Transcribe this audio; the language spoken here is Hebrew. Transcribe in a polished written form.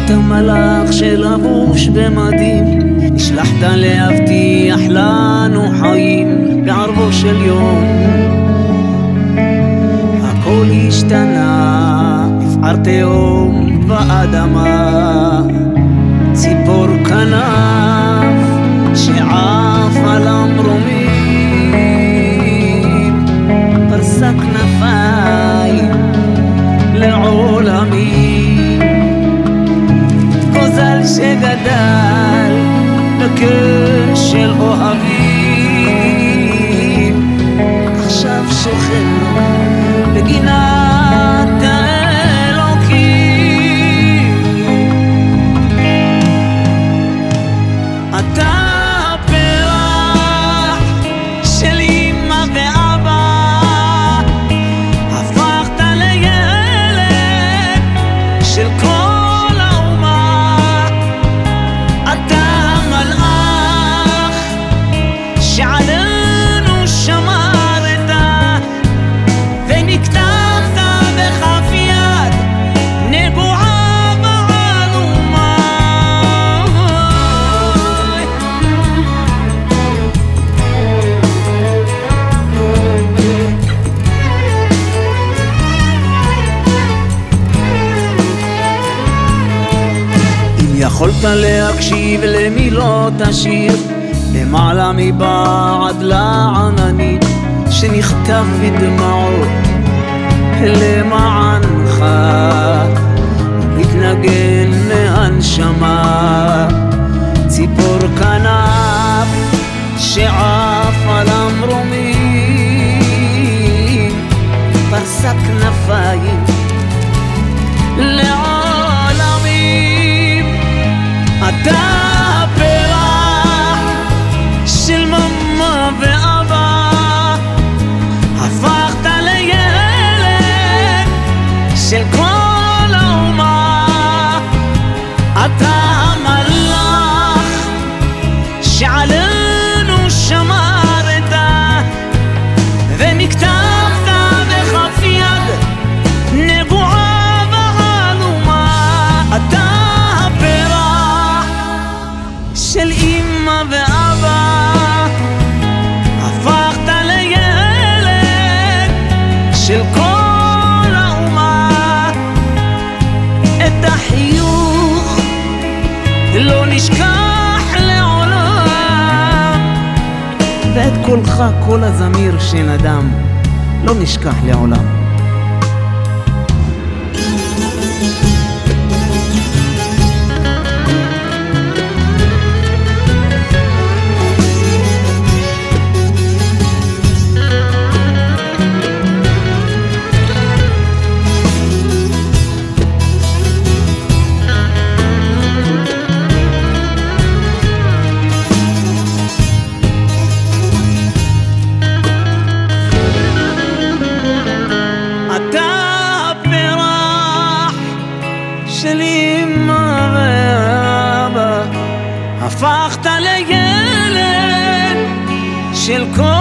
אתה מלאך שלבוש במדים, נשלחת להבטיח לנו חיים בערבו של יום. הכל השתנה, נפער תהום באדמה, ציפור כנף שעף על המרומים, פרסה כנפיים לעולמים. גוזל שגדל בקן של אוהבים, עכשיו שוכן בגינת האלוקים. אתה הפרח של אמא ואבא, הפכת לילד של כל האומה. אתה המלאך שעלינו שמרת, ונכתבת בכף יד נגועה בעלומה. אם יכולת להקשיב למילות השיר, למעלה מבעד לעננים שנכתב בדמעות למענך, מתנגן מהנשמה, ציפור כנף שעף על המרומים, פרסה כנפיים לעולמים. אתה הפרח של ממה ואבא, הפכת לילד של כל האומה. אתה המלאך שעלינו שמרת, ונכתבת בכף יד נגועה בעלומה. אתה הפרח של אמא ואבא, הפכת לילד של כל האומה. את החיוך לא נשכח לעולם, ואת קולך, קול הזמיר שנדם, לא נשכח לעולם. של אמא ואבא, הפכת לילד של כל